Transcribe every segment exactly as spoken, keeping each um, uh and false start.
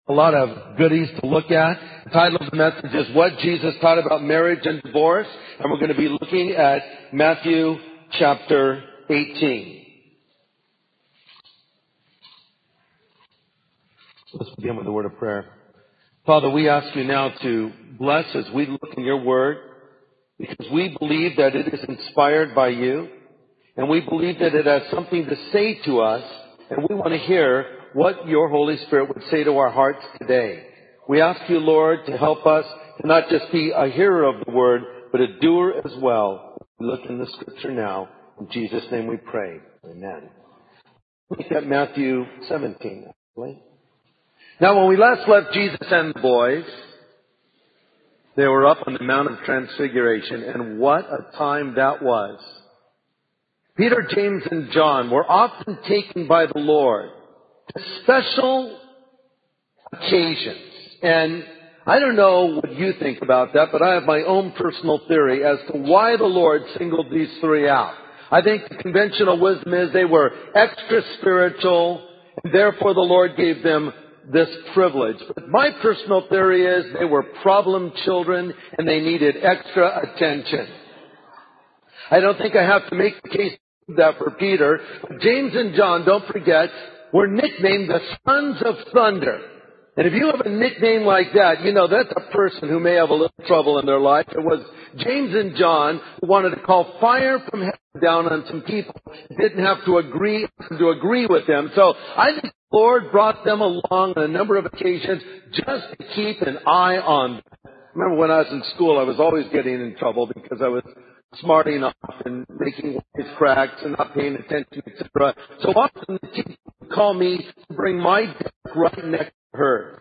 a lot of goodies to look at. The title of the message is What Jesus Taught About Marriage and Divorce. And we're going to be looking at Matthew chapter eighteen. Let's begin with a word of prayer. Father, we ask you now to bless as we look in your word, because we believe that it is inspired by you, and we believe that it has something to say to us, and we want to hear what your Holy Spirit would say to our hearts today. We ask you, Lord, to help us to not just be a hearer of the word, but a doer as well. We look in the scripture now. In Jesus' name we pray. Amen. Look at Matthew seventeen. Actually. Now, when we last left Jesus and the boys, they were up on the Mount of Transfiguration, and what a time that was. Peter, James, and John were often taken by the Lord to special occasions. And I don't know what you think about that, but I have my own personal theory as to why the Lord singled these three out. I think the conventional wisdom is they were extra spiritual, and therefore the Lord gave them this privilege. But my personal theory is they were problem children and they needed extra attention. I don't think I have to make the case that for Peter. But James and John, don't forget, were nicknamed the Sons of Thunder. And if you have a nickname like that, you know that's a person who may have a little trouble in their life. It was James and John who wanted to call fire from heaven down on some people who didn't have to agree to agree with them. So I think the Lord brought them along on a number of occasions just to keep an eye on them. I remember when I was in school, I was always getting in trouble because I was smarting off and making wise cracks and not paying attention, et cetera. So often the teacher would call me to bring my desk right next to her.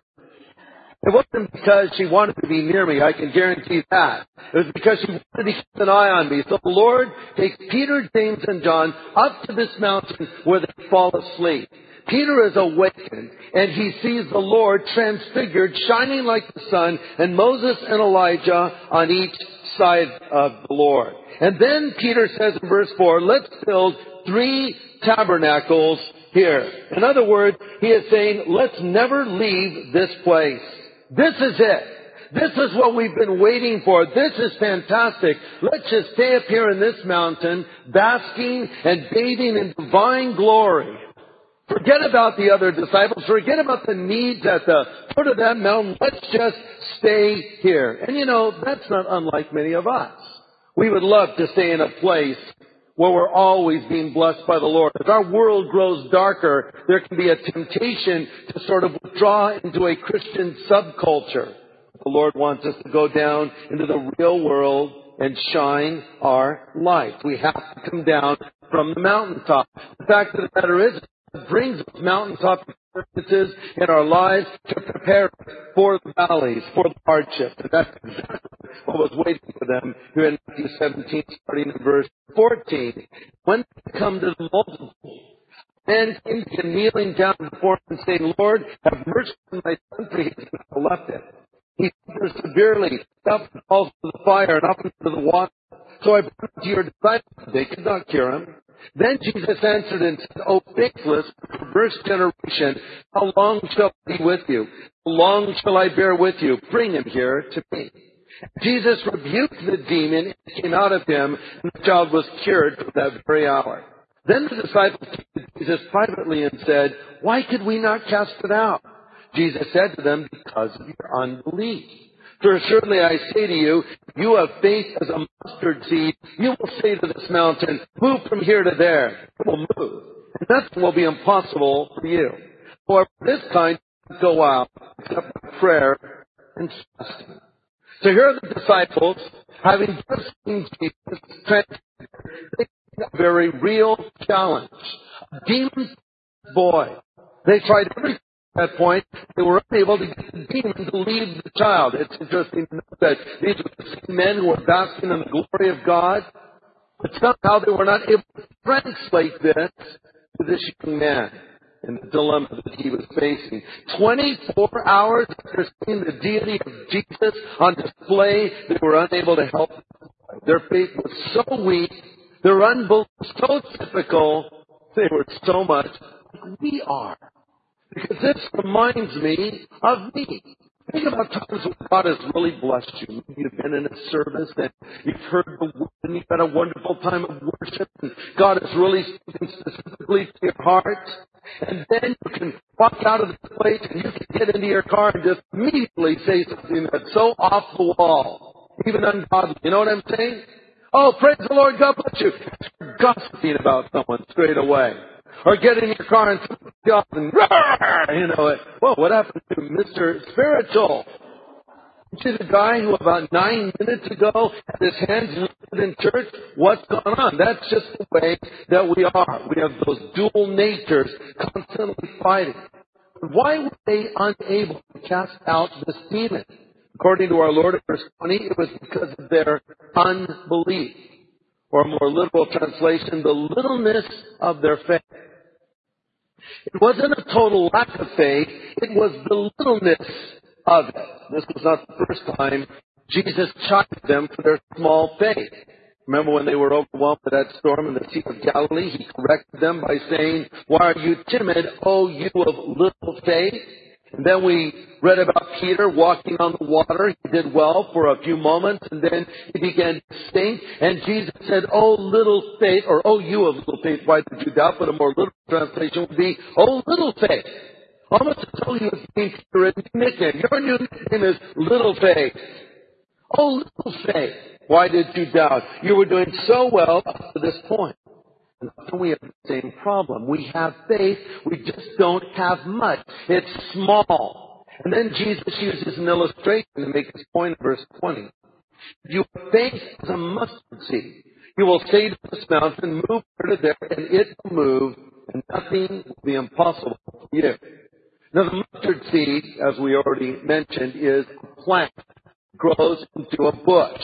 It wasn't because she wanted to be near me, I can guarantee that. It was because she wanted to keep an eye on me. So the Lord takes Peter, James, and John up to this mountain where they fall asleep. Peter is awakened, and he sees the Lord transfigured, shining like the sun, and Moses and Elijah on each side of the Lord. And then Peter says in verse four, let's build three tabernacles here. In other words, he is saying, let's never leave this place. This is it. This is what we've been waiting for. This is fantastic. Let's just stay up here in this mountain, basking and bathing in divine glory. Forget about the other disciples. Forget about the needs at the foot of that mountain. Let's just stay here. And you know, that's not unlike many of us. We would love to stay in a place where we're always being blessed by the Lord. As our world grows darker, there can be a temptation to sort of withdraw into a Christian subculture. The Lord wants us to go down into the real world and shine our light. We have to come down from the mountaintop. The fact of the matter is, it brings us mountaintop experiences in our lives to prepare for the valleys, for the hardships. And that's exactly what was waiting for them here in Matthew seventeen, starting in verse fourteen. When they come to the multitude, men came to kneeling down before him and saying, Lord, have mercy on my son, for he has not left it. He suffers severely, up and falls into the fire and up into the water. So I brought him to your disciples. They could not cure him. Then Jesus answered and said, O faithless, perverse generation, how long shall I be with you? How long shall I bear with you? Bring him here to me. Jesus rebuked the demon, and it came out of him, and the child was cured from that very hour. Then the disciples came to Jesus privately and said, Why could we not cast it out? Jesus said to them, Because of your unbelief. For assuredly I say to you, if you have faith as a mustard seed, you will say to this mountain, move from here to there. It will move. And nothing will be impossible for you. For this kind will go out except by prayer and fasting. So here are the disciples, having just seen Jesus transfigured, facing a very real challenge. A demon boy. They tried everything. At that point, they were unable to get the demon to leave the child. It's interesting to note that these were the same men who were basking in the glory of God, but somehow they were not able to translate this to this young man and the dilemma that he was facing. twenty-four hours after seeing the deity of Jesus on display, they were unable to help. Their faith was so weak, their unbelief so typical, they were so much like we are. Because this reminds me of me. Think about times when God has really blessed you. You've been in a service and you've heard the word and you've had a wonderful time of worship and God has really spoken specifically to your heart. And then you can walk out of this place and you can get into your car and just immediately say something that's so off the wall, even ungodly. You know what I'm saying? Oh, praise the Lord, God bless you. You're gossiping about someone straight away. Or get in your car and off and, you know, it. Whoa, what happened to Mister Spiritual? You see the guy who about nine minutes ago had his hands lifted in church? What's going on? That's just the way that we are. We have those dual natures constantly fighting. But why were they unable to cast out this demon? According to our Lord in verse twenty, it was because of their unbelief. Or a more literal translation, the littleness of their faith. It wasn't a total lack of faith, it was the littleness of it. This was not the first time Jesus chided them for their small faith. Remember when they were overwhelmed by that storm in the Sea of Galilee? He corrected them by saying, "Why are you timid, O you of little faith?" And then we read about Peter walking on the water. He did well for a few moments, and then he began to sink. And Jesus said, "Oh, little faith," or "Oh, you of little faith, why did you doubt?" But a more literal translation would be, "Oh, little faith." Almost as though he was being Peter a nickname. Your new nickname is Little Faith. Oh, little faith, why did you doubt? You were doing so well up to this point. And often we have the same problem. We have faith, we just don't have much. It's small. And then Jesus uses an illustration to make his point in verse twenty. You have faith as a mustard seed. You will say to this mountain, "Move here to there," and it will move, and nothing will be impossible for you. Now the mustard seed, as we already mentioned, is a plant. It grows into a bush.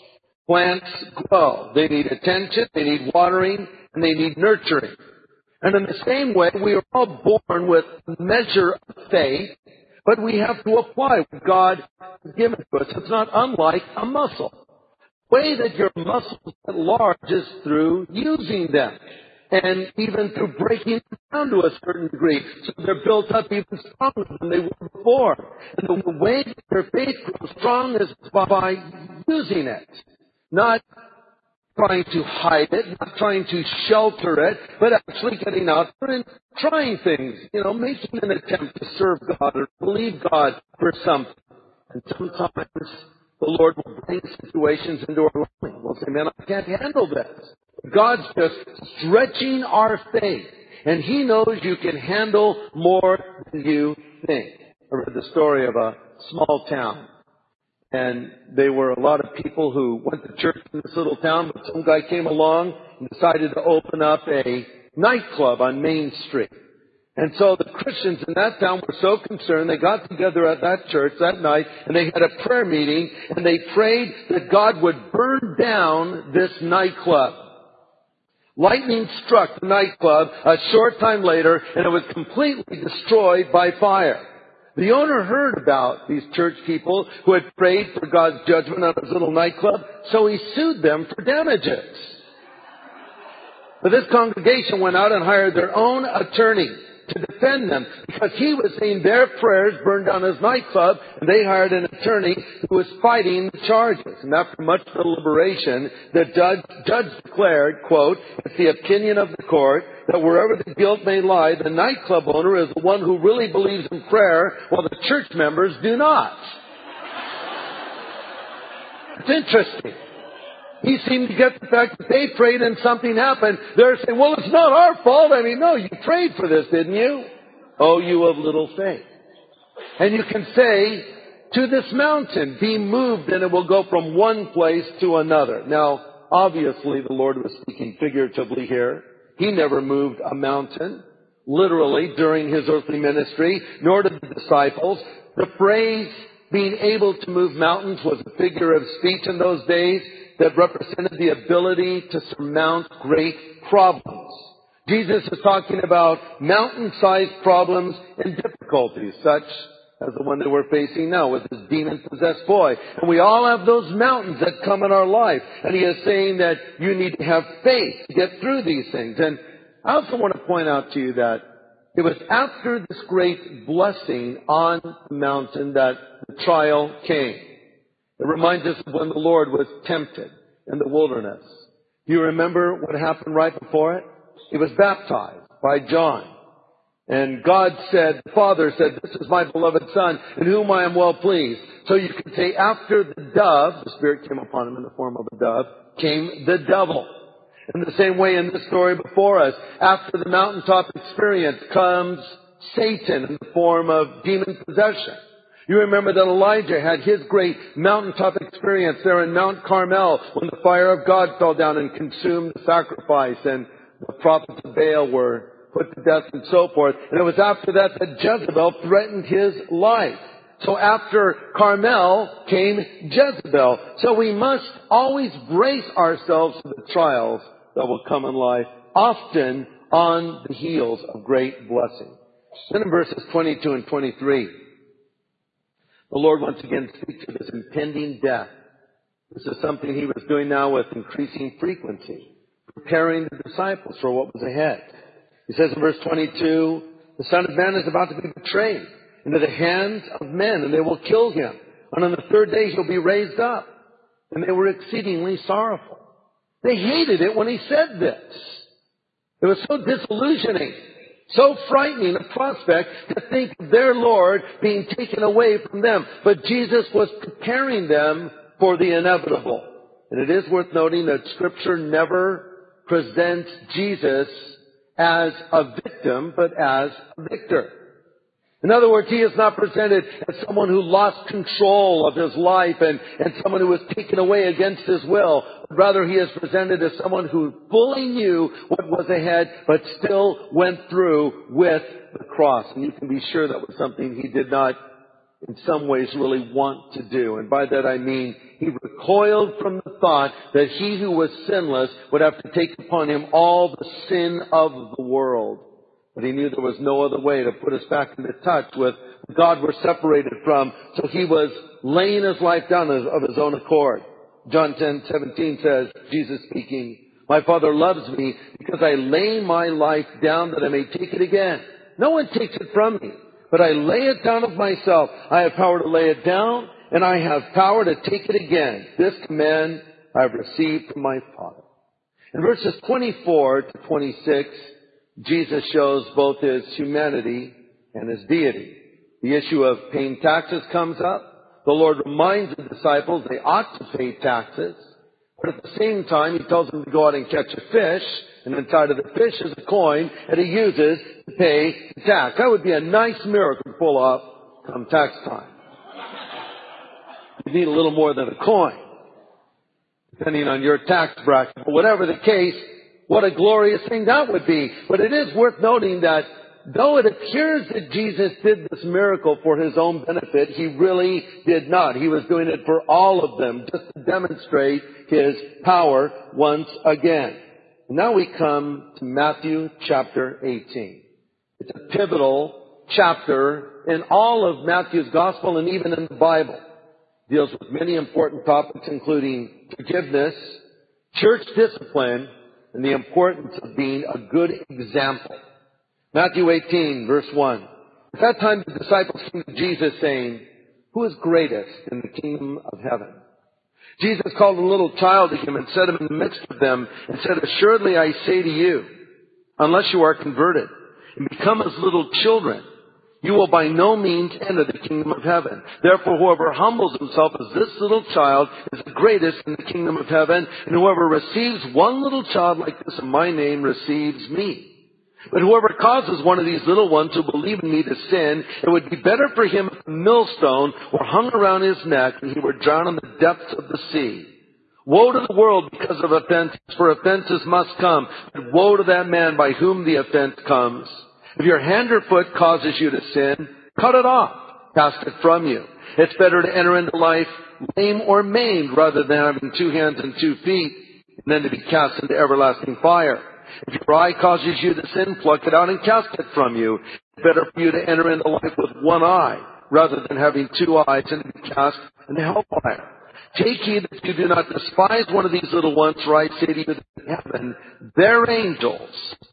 Plants grow. They need attention, they need watering, and they need nurturing. And in the same way, we are all born with a measure of faith, but we have to apply what God has given to us. It's not unlike a muscle. The way that your muscles get large is through using them, and even through breaking them down to a certain degree. So they're built up even stronger than they were before. And the way that your faith grows strong is by using it. Not trying to hide it, not trying to shelter it, but actually getting out there and trying things, you know, making an attempt to serve God or believe God for something. And sometimes the Lord will bring situations into our life. We'll say, "Man, I can't handle this." God's just stretching our faith, and He knows you can handle more than you think. I read the story of a small town. And they were a lot of people who went to church in this little town, but some guy came along and decided to open up a nightclub on Main Street. And so the Christians in that town were so concerned, they got together at that church that night, and they had a prayer meeting, and they prayed that God would burn down this nightclub. Lightning struck the nightclub a short time later, and it was completely destroyed by fire. The owner heard about these church people who had prayed for God's judgment on his little nightclub, so he sued them for damages. But this congregation went out and hired their own attorney to defend them, because he was saying their prayers burned down his nightclub, and they hired an attorney who was fighting the charges. And after much deliberation, the judge, judge declared, quote, "It's the opinion of the court that wherever the guilt may lie, the nightclub owner is the one who really believes in prayer, while the church members do not." It's interesting. He seemed to get the fact that they prayed and something happened. They're saying, "Well, it's not our fault." I mean, no, you prayed for this, didn't you? Oh, you of little faith. And you can say to this mountain, "Be moved," and it will go from one place to another. Now, obviously, the Lord was speaking figuratively here. He never moved a mountain, literally, during His earthly ministry, nor did the disciples. The phrase, being able to move mountains, was a figure of speech in those days that represented the ability to surmount great problems. Jesus is talking about mountain-sized problems and difficulties, such as the one that we're facing now with this demon-possessed boy. And we all have those mountains that come in our life. And He is saying that you need to have faith to get through these things. And I also want to point out to you that It was after this great blessing on the mountain that the trial came. It reminds us of when the Lord was tempted in the wilderness. Do you remember what happened right before it? He was baptized by John. And God said, the Father said, this is my beloved Son, in whom I am well pleased. So you can say, after the dove, the Spirit came upon him in the form of a dove, came the devil. In the same way in the story before us, after the mountaintop experience comes Satan in the form of demon possession. You remember that Elijah had his great mountaintop experience there in Mount Carmel when the fire of God fell down and consumed the sacrifice and the prophets of Baal were put to death and so forth. And it was after that that Jezebel threatened his life. So after Carmel came Jezebel. So we must always brace ourselves for the trials that will come in life, often on the heels of great blessing. Then in verses twenty-two and twenty-three, the Lord once again speaks of this impending death. This is something he was doing now with increasing frequency, preparing the disciples for what was ahead. He says in verse twenty-two, the Son of Man is about to be betrayed into the hands of men, and they will kill him. And on the third day he'll be raised up. And they were exceedingly sorrowful. They hated it when he said this. It was so disillusioning, so frightening a prospect to think of their Lord being taken away from them. But Jesus was preparing them for the inevitable. And it is worth noting that Scripture never presents Jesus as a victim, but as a victor. In other words, he is not presented as someone who lost control of his life and, and someone who was taken away against his will. Rather, he is presented as someone who fully knew what was ahead, but still went through with the cross. And you can be sure that was something he did not, in some ways, really want to do. And by that I mean he recoiled from the thought that he who was sinless would have to take upon him all the sin of the world. But he knew there was no other way to put us back into touch with God we're separated from. So he was laying his life down of his own accord. John ten seventeen says, Jesus speaking, my Father loves me because I lay my life down that I may take it again. No one takes it from me, but I lay it down of myself. I have power to lay it down, and I have power to take it again. This command I have received from my Father. In verses twenty-four to twenty-six, Jesus shows both his humanity and his deity. The issue of paying taxes comes up. The Lord reminds the disciples they ought to pay taxes. But at the same time, he tells them to go out and catch a fish. And inside of the fish is a coin that he uses to pay the tax. That would be a nice miracle to pull off come tax time. You need a little more than a coin, depending on your tax bracket. But whatever the case, what a glorious thing that would be. But it is worth noting that though it appears that Jesus did this miracle for his own benefit, he really did not. He was doing it for all of them, just to demonstrate his power once again. And now we come to Matthew chapter eighteen. It's a pivotal chapter in all of Matthew's gospel and even in the Bible. It deals with many important topics, including forgiveness, church discipline, and the importance of being a good example. Matthew eighteen, verse one. At that time the disciples came to Jesus saying, who is greatest in the kingdom of heaven? Jesus called a little child to him and set him in the midst of them and said, assuredly I say to you, unless you are converted and become as little children, you will by no means enter the kingdom of heaven. Therefore, whoever humbles himself as this little child is the greatest in the kingdom of heaven. And whoever receives one little child like this in my name receives me. But whoever causes one of these little ones who believe in me to sin, it would be better for him if a millstone were hung around his neck and he were drowned in the depths of the sea. Woe to the world because of offenses, for offenses must come. But woe to that man by whom the offense comes. If your hand or foot causes you to sin, cut it off. Cast it from you. It's better to enter into life lame or maimed rather than having two hands and two feet and then to be cast into everlasting fire. If your eye causes you to sin, pluck it out and cast it from you. It's better for you to enter into life with one eye rather than having two eyes and to be cast into hellfire. Take heed that you do not despise one of these little ones, for I say to you that in heaven, their angels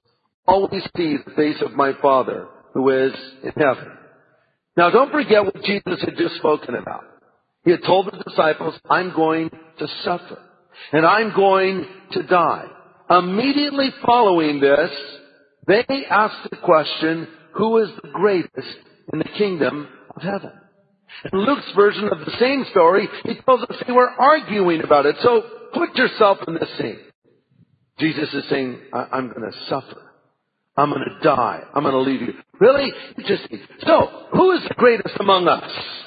always see the face of my Father who is in heaven. Now don't forget what Jesus had just spoken about. He had told the disciples, I'm going to suffer and I'm going to die. Immediately following this, they asked the question, who is the greatest in the kingdom of heaven? In Luke's version of the same story, he tells us they were arguing about it. So put yourself in this scene. Jesus is saying, I- I'm going to suffer. I'm going to die. I'm going to leave you. Really? Interesting. So, who is the greatest among us?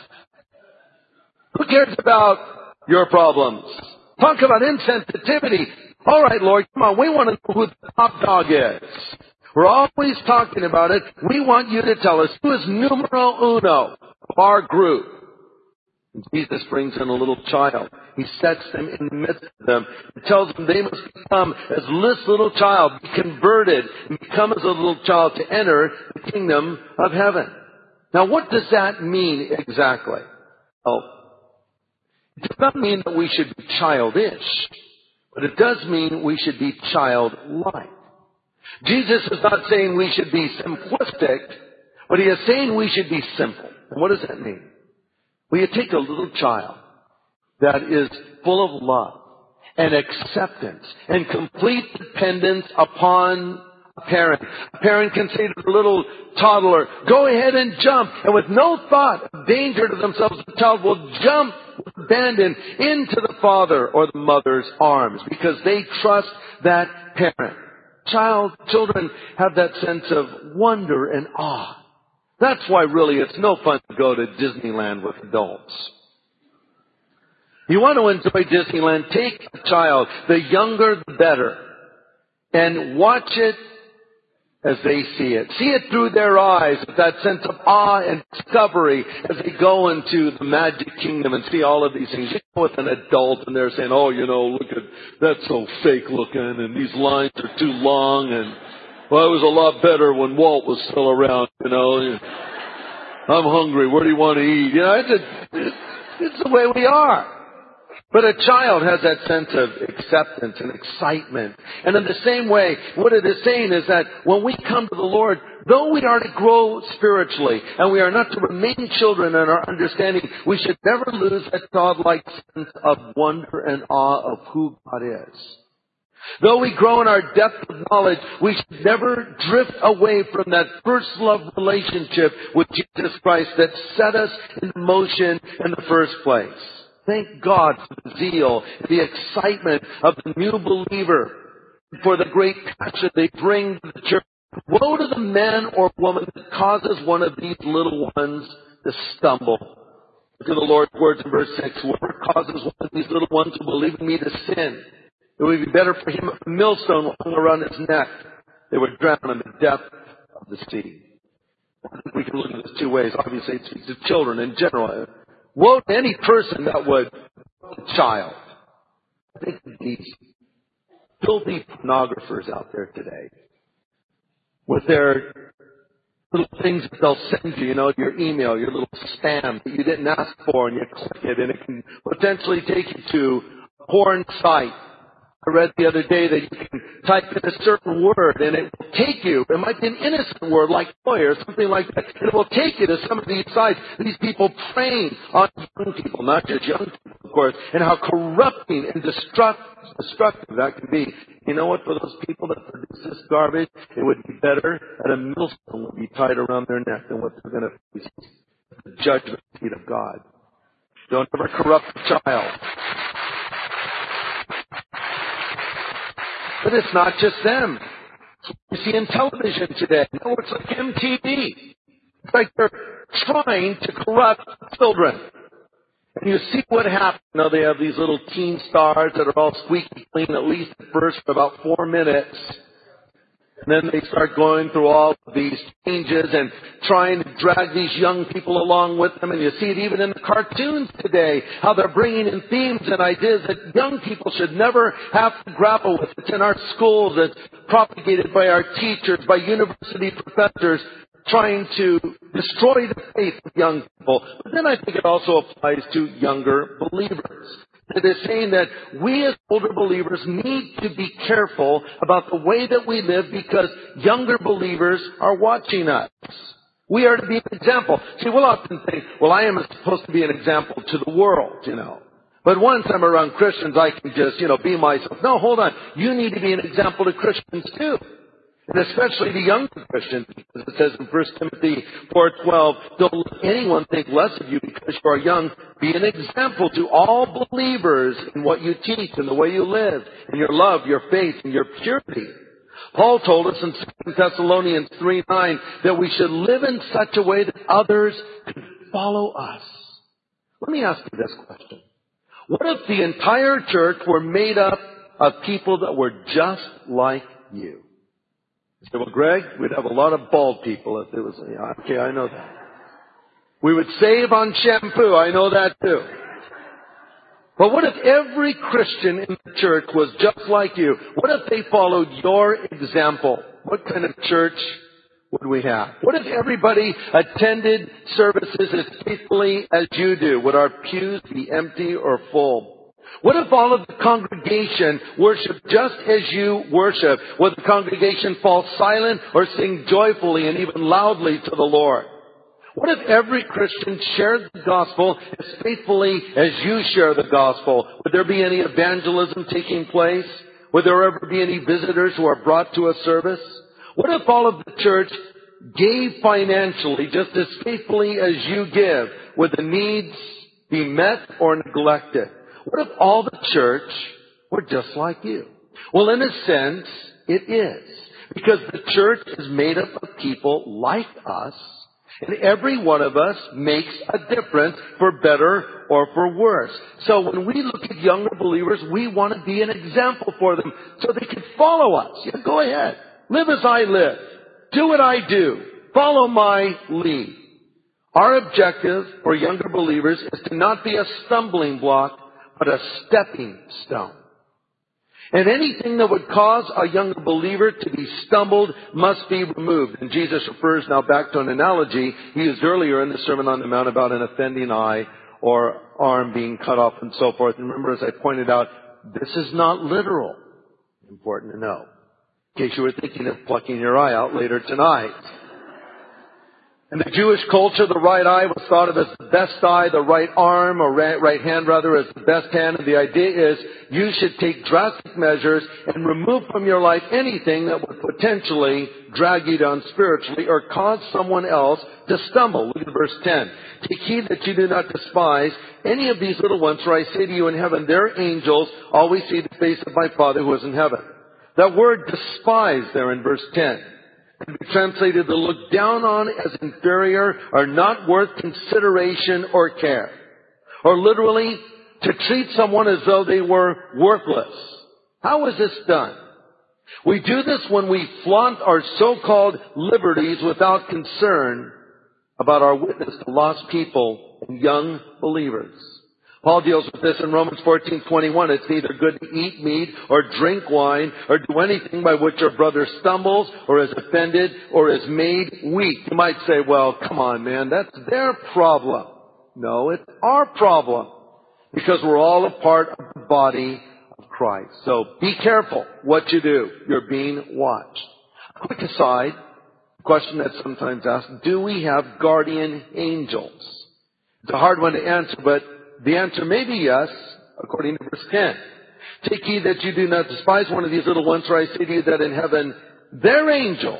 Who cares about your problems? Talk about insensitivity. All right, Lord, come on. We want to know who the top dog is. We're always talking about it. We want you to tell us who is numero uno of our group. And Jesus brings in a little child. He sets them in the midst of them. He tells them they must become as this little child, be converted, and become as a little child to enter the kingdom of heaven. Now, what does that mean exactly? Well, it does not mean that we should be childish, but it does mean we should be childlike. Jesus is not saying we should be simplistic, but he is saying we should be simple. And what does that mean? Well, you take a little child that is full of love and acceptance and complete dependence upon a parent. A parent can say to the little toddler, go ahead and jump. And with no thought of danger to themselves, the child will jump with abandon into the father or the mother's arms because they trust that parent. Child, children have that sense of wonder and awe. That's why really it's no fun to go to Disneyland with adults. You want to enjoy Disneyland, take a child, the younger the better, and watch it as they see it. See it through their eyes, with that sense of awe and discovery as they go into the magic kingdom and see all of these things. You go with an adult and they're saying, oh, you know, look at, that's so fake looking and these lines are too long and, well, it was a lot better when Walt was still around, you know. I'm hungry. Where do you want to eat? You know, it's, a, it's the way we are. But a child has that sense of acceptance and excitement. And in the same way, what it is saying is that when we come to the Lord, though we are to grow spiritually and we are not to remain children in our understanding, we should never lose that childlike sense of wonder and awe of who God is. Though we grow in our depth of knowledge, we should never drift away from that first love relationship with Jesus Christ that set us in motion in the first place. Thank God for the zeal, the excitement of the new believer, for the great passion they bring to the church. Woe to the man or woman that causes one of these little ones to stumble. Look at the Lord's words in verse six. Whoever causes one of these little ones who believe in me to sin, it would be better for him if a millstone hung around his neck. They would drown in the depth of the sea. I think we can look at this two ways. Obviously, it speaks to children in general. Woe to any person that would a child. I think of these filthy pornographers out there today with their little things that they'll send you, you know, your email, your little spam that you didn't ask for, and you click it, and it can potentially take you to a porn site. I read the other day that you can type in a certain word and it will take you, it might be an innocent word like boy or something like that, and it will take you to some of these sites, these people preying on young people, not just young people, of course, and how corrupting and destructive, destructive that can be. You know what, for those people that produce this garbage, it would be better that a millstone would be tied around their neck than what they're going to face the judgment seat of God. Don't ever corrupt a child. But it's not just them. You see in television today, no, it's like M T V. It's like they're trying to corrupt children. And you see what happens. You know, they have these little teen stars that are all squeaky clean, at least at first for about four minutes. And then they start going through all of these changes and trying to drag these young people along with them. And you see it even in the cartoons today, how they're bringing in themes and ideas that young people should never have to grapple with. It's in our schools. It's propagated by our teachers, by university professors, trying to destroy the faith of young people. But then I think it also applies to younger believers. It is saying that we as older believers need to be careful about the way that we live because younger believers are watching us. We are to be an example. See, we'll often think, well, I am supposed to be an example to the world, you know. But once I'm around Christians, I can just, you know, be myself. No, hold on. You need to be an example to Christians too. And especially the younger Christians, because it says in First Timothy four twelve, don't let anyone think less of you because you are young. Be an example to all believers in what you teach and the way you live, in your love, your faith, and your purity. Paul told us in Second Thessalonians three nine that we should live in such a way that others can follow us. Let me ask you this question. What if the entire church were made up of people that were just like you? You say, well, Greg, we'd have a lot of bald people if it was, yeah, okay, I know that. We would save on shampoo, I know that too. But what if every Christian in the church was just like you? What if they followed your example? What kind of church would we have? What if everybody attended services as faithfully as you do? Would our pews be empty or full? What if all of the congregation worshiped just as you worship? Would the congregation fall silent or sing joyfully and even loudly to the Lord? What if every Christian shared the gospel as faithfully as you share the gospel? Would there be any evangelism taking place? Would there ever be any visitors who are brought to a service? What if all of the church gave financially just as faithfully as you give? Would the needs be met or neglected? What if all the church were just like you? Well, in a sense, it is. Because the church is made up of people like us, and every one of us makes a difference for better or for worse. So when we look at younger believers, we want to be an example for them so they can follow us. Yeah, go ahead. Live as I live. Do what I do. Follow my lead. Our objective for younger believers is to not be a stumbling block, but a stepping stone. And anything that would cause a younger believer to be stumbled must be removed. And Jesus refers now back to an analogy he used earlier in the Sermon on the Mount about an offending eye or arm being cut off and so forth. And remember, as I pointed out, this is not literal. Important to know. In case you were thinking of plucking your eye out later tonight. In the Jewish culture, the right eye was thought of as the best eye, the right arm, or right hand rather, as the best hand. And the idea is you should take drastic measures and remove from your life anything that would potentially drag you down spiritually or cause someone else to stumble. Look at verse ten. Take heed that you do not despise any of these little ones, for I say to you in heaven, their angels always see the face of my Father who is in heaven. That word despise there in verse ten can be translated to look down on as inferior or not worth consideration or care. Or literally, to treat someone as though they were worthless. How is this done? We do this when we flaunt our so-called liberties without concern about our witness to lost people and young believers. Paul deals with this in Romans fourteen twenty-one. It's neither good to eat meat or drink wine or do anything by which your brother stumbles or is offended or is made weak. You might say, well, come on, man, that's their problem. No, it's our problem because we're all a part of the body of Christ. So be careful what you do. You're being watched. Quick aside, question that's sometimes asked, do we have guardian angels? It's a hard one to answer, but the answer may be yes, according to verse ten. Take heed that you do not despise one of these little ones, for I say to you that in heaven their angels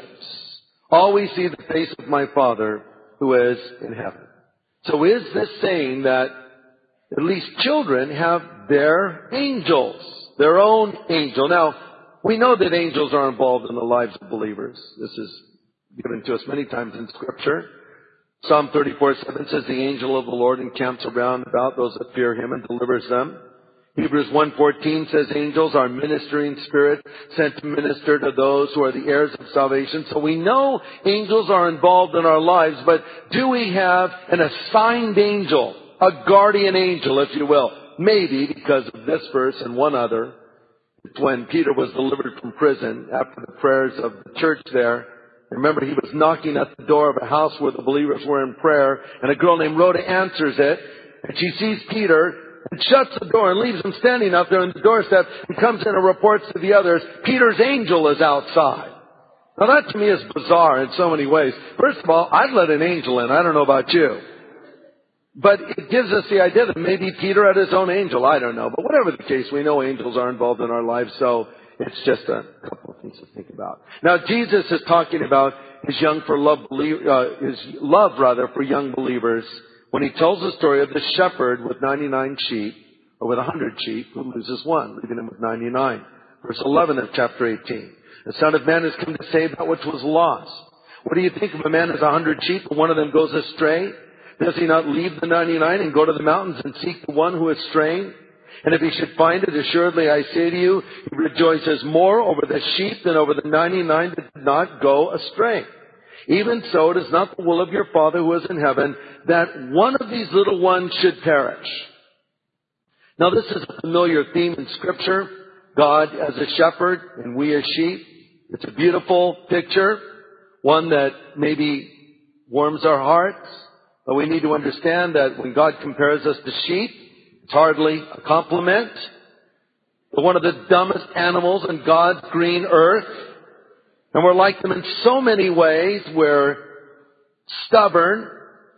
always see the face of my Father who is in heaven. So is this saying that at least children have their angels, their own angel? Now, we know that angels are involved in the lives of believers. This is given to us many times in Scripture. Psalm thirty-four seven says, the angel of the Lord encamps around about those that fear him and delivers them. Hebrews one fourteen says, angels are ministering spirits sent to minister to those who are the heirs of salvation. So we know angels are involved in our lives, but do we have an assigned angel, a guardian angel, if you will? Maybe because of this verse and one other. It's when Peter was delivered from prison after the prayers of the church there. Remember, he was knocking at the door of a house where the believers were in prayer, and a girl named Rhoda answers it, and she sees Peter and shuts the door and leaves him standing up there on the doorstep and comes in and reports to the others, Peter's angel is outside. Now that to me is bizarre in so many ways. First of all, I'd let an angel in. I don't know about you. But it gives us the idea that maybe Peter had his own angel. I don't know. But whatever the case, we know angels are involved in our lives, so it's just a couple of things to think about. Now, Jesus is talking about his young for love, uh, his love rather for young believers when he tells the story of the shepherd with ninety-nine sheep, or with one hundred sheep, who loses one, leaving him with ninety-nine. Verse eleven of chapter eighteen. The Son of Man has come to save that which was lost. What do you think of a man who has a hundred sheep and one of them goes astray? Does he not leave the ninety-nine and go to the mountains and seek the one who is straying? And if he should find it, assuredly I say to you, he rejoices more over the sheep than over the ninety-nine that did not go astray. Even so, it is not the will of your Father who is in heaven that one of these little ones should perish. Now this is a familiar theme in Scripture. God as a shepherd and we as sheep. It's a beautiful picture, one that maybe warms our hearts. But we need to understand that when God compares us to sheep, it's hardly a compliment. We're one of the dumbest animals on God's green earth. And we're like them in so many ways. We're stubborn.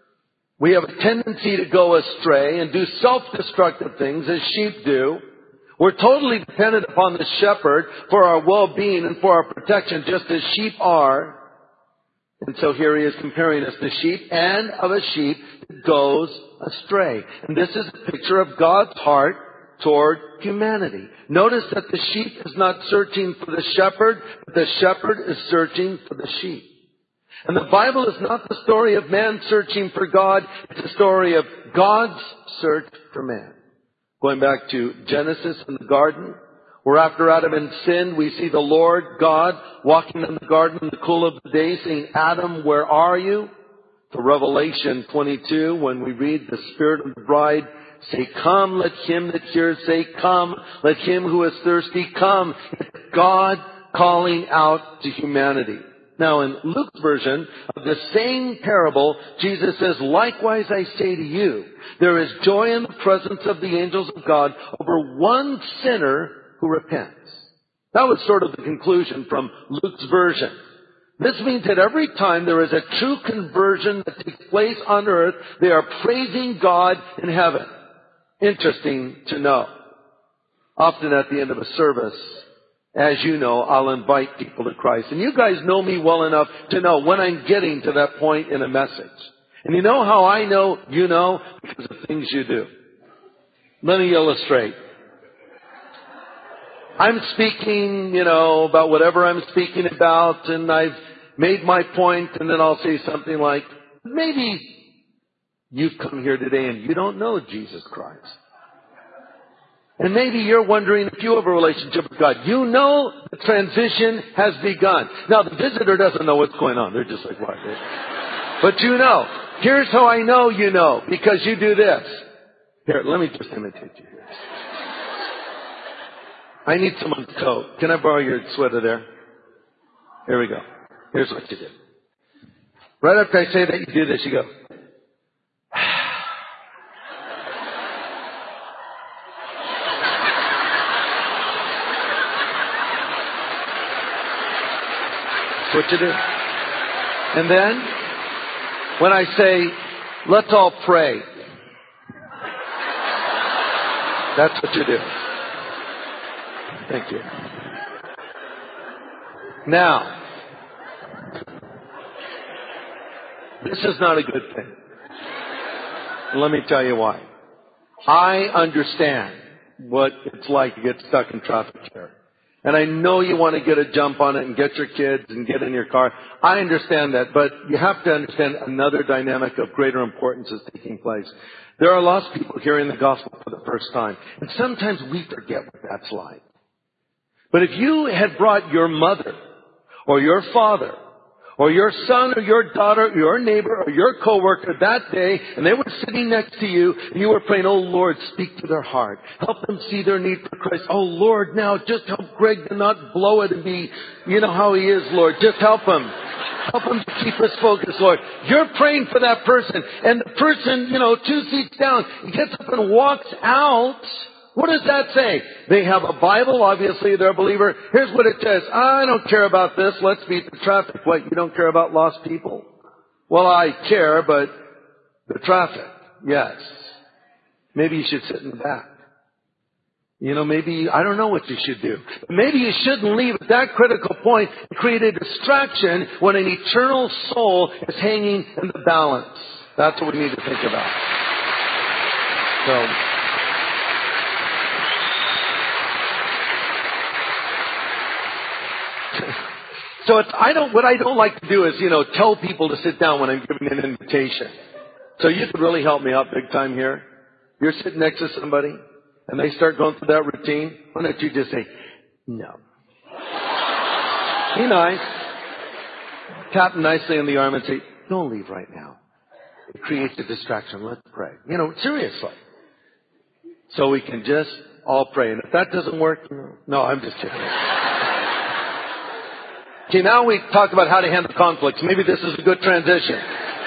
We have a tendency to go astray and do self-destructive things as sheep do. We're totally dependent upon the shepherd for our well-being and for our protection, just as sheep are. And so here he is comparing us to sheep and of a sheep that goes astray. And this is a picture of God's heart toward humanity. Notice that the sheep is not searching for the shepherd, but the shepherd is searching for the sheep. And the Bible is not the story of man searching for God. It's a story of God's search for man. Going back to Genesis in the garden, where after Adam had sinned, we see the Lord God walking in the garden in the cool of the day saying, Adam, where are you? To Revelation twenty-two, when we read the Spirit of the bride say, come, let him that hears say, come, let him who is thirsty come. It's God calling out to humanity. Now in Luke's version of the same parable, Jesus says, likewise I say to you, there is joy in the presence of the angels of God over one sinner who repents. That was sort of the conclusion from Luke's version. This means that every time there is a true conversion that takes place on earth, they are praising God in heaven. Interesting to know. Often at the end of a service, as you know, I'll invite people to Christ. And you guys know me well enough to know when I'm getting to that point in a message. And you know how I know you know? Because of things you do. Let me illustrate. I'm speaking, you know, about whatever I'm speaking about, and I've made my point, and then I'll say something like, maybe you've come here today and you don't know Jesus Christ. And maybe you're wondering if you have a relationship with God. You know the transition has begun. Now, the visitor doesn't know what's going on. They're just like, what? But you know. Here's how I know you know. Because you do this. Here, let me just imitate you here. I need someone's coat. Can I borrow your sweater there? Here we go. Here's what you do. Right after I say that, you do this. You go. That's what you do. And then, when I say, let's all pray, that's what you do. Thank you. Now, this is not a good thing. And let me tell you why. I understand what it's like to get stuck in traffic here. And I know you want to get a jump on it and get your kids and get in your car. I understand that, but you have to understand another dynamic of greater importance is taking place. There are lost people hearing the gospel for the first time. And sometimes we forget what that's like. But if you had brought your mother or your father or your son or your daughter or your neighbor or your coworker that day, and they were sitting next to you, and you were praying, oh Lord, speak to their heart. Help them see their need for Christ. Oh Lord, now just help Greg to not blow it and be, you know how he is, Lord. Just help him. Help him to keep us focused, Lord. You're praying for that person, and the person, you know, two seats down, gets up and walks out. What does that say? They have a Bible. Obviously, they're a believer. Here's what it says. I don't care about this. Let's beat the traffic. What, you don't care about lost people? Well, I care, but the traffic, yes. Maybe you should sit in the back. You know, maybe, I don't know what you should do. Maybe you shouldn't leave at that critical point and create a distraction when an eternal soul is hanging in the balance. That's what we need to think about. So, So it's, I don't, what I don't like to do is, you know, tell people to sit down when I'm giving an invitation. So you could really help me out big time here. You're sitting next to somebody and they start going through that routine. Why don't you just say, no. Be nice. Tap them nicely on the arm and say, don't leave right now. It creates a distraction. Let's pray. You know, seriously. So we can just all pray. And if that doesn't work, you know, no, I'm just kidding. Okay, now we talked about how to handle conflicts. Maybe this is a good transition.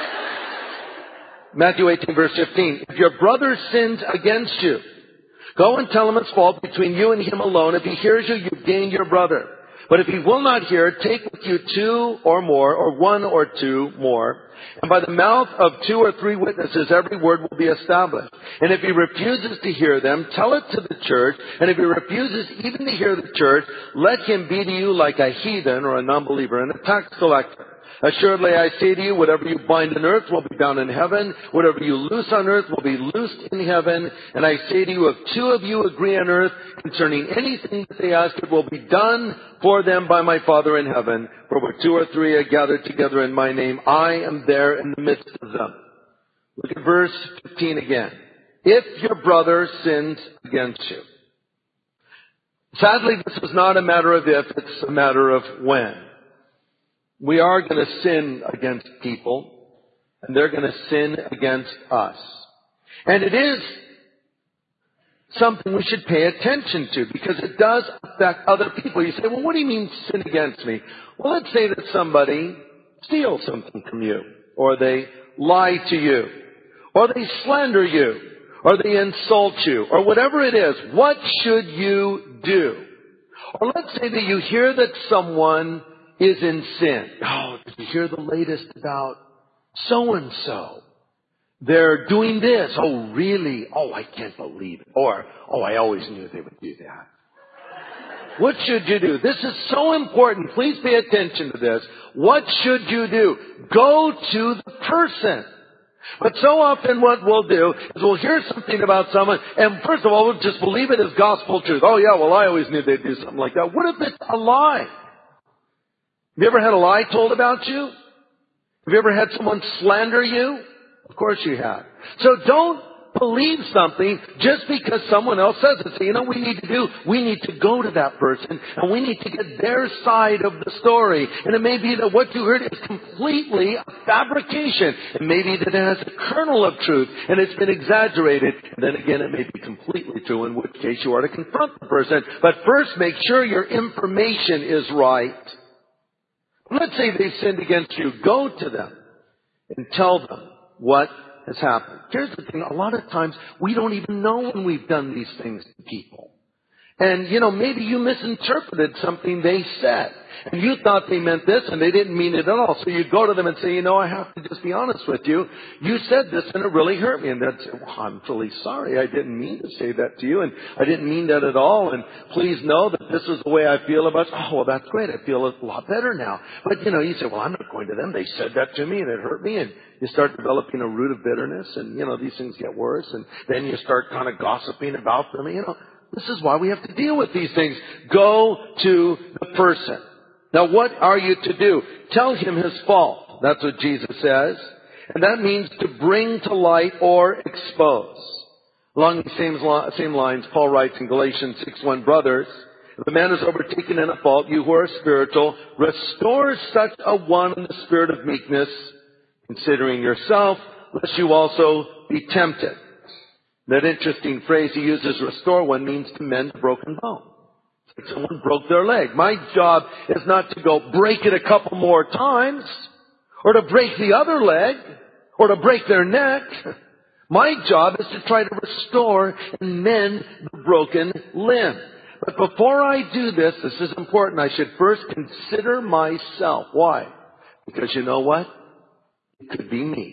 Matthew eighteen, verse fifteen. If your brother sins against you, go and tell him his fault between you and him alone. If he hears you, you've gained your brother. But if he will not hear, take with you two or more, or one or two more. And by the mouth of two or three witnesses, every word will be established. And if he refuses to hear them, tell it to the church. And if he refuses even to hear the church, let him be to you like a heathen or a non-believer and a tax collector. Assuredly, I say to you, whatever you bind on earth will be bound in heaven. Whatever you loose on earth will be loosed in heaven. And I say to you, if two of you agree on earth concerning anything that they ask, it will be done for them by my Father in heaven. For where two or three are gathered together in my name, I am there in the midst of them. Look at verse fifteen again. If your brother sins against you. Sadly, this is not a matter of if, it's a matter of when. We are going to sin against people, and they're going to sin against us. And it is something we should pay attention to, because it does affect other people. You say, well, what do you mean sin against me? Well, let's say that somebody steals something from you, or they lie to you, or they slander you, or they insult you, or whatever it is. What should you do? Or let's say that you hear that someone is in sin. Oh, did you hear the latest about so-and-so? They're doing this. Oh, really? Oh, I can't believe it. Or, oh, I always knew they would do that. What should you do? This is so important. Please pay attention to this. What should you do? Go to the person. But so often what we'll do is we'll hear something about someone, and first of all, we'll just believe it as gospel truth. Oh, yeah, well, I always knew they'd do something like that. What if it's a lie? Have you ever had a lie told about you? Have you ever had someone slander you? Of course you have. So don't believe something just because someone else says it. So you know what we need to do? We need to go to that person and we need to get their side of the story. And it may be that what you heard is completely a fabrication. It may be that it has a kernel of truth and it's been exaggerated. And then again, it may be completely true, in which case you are to confront the person. But first, make sure your information is right. Let's say they sinned against you. Go to them and tell them what has happened. Here's the thing. A lot of times we don't even know when we've done these things to people. And, you know, maybe you misinterpreted something they said. And you thought they meant this and they didn't mean it at all. So you go to them and say, you know, I have to just be honest with you. You said this and it really hurt me. And they'd say, well, I'm really sorry. I didn't mean to say that to you. And I didn't mean that at all. And please know that this is the way I feel about it. Oh, well, that's great. I feel a lot better now. But, you know, you say, well, I'm not going to them. They said that to me and it hurt me. And you start developing a root of bitterness. And, you know, these things get worse. And then you start kind of gossiping about them. You know, this is why we have to deal with these things. Go to the person. Now, what are you to do? Tell him his fault. That's what Jesus says. And that means to bring to light or expose. Along the same, same lines, Paul writes in Galatians six one, brothers, If a man is overtaken in a fault, you who are spiritual, restore such a one in the spirit of meekness, considering yourself, lest you also be tempted. That interesting phrase he uses, restore one, means to mend a broken bone. It's like someone broke their leg. My job is not to go break it a couple more times, or to break the other leg, or to break their neck. My job is to try to restore and mend the broken limb. But before I do this, this is important, I should first consider myself. Why? Because you know what? It could be me.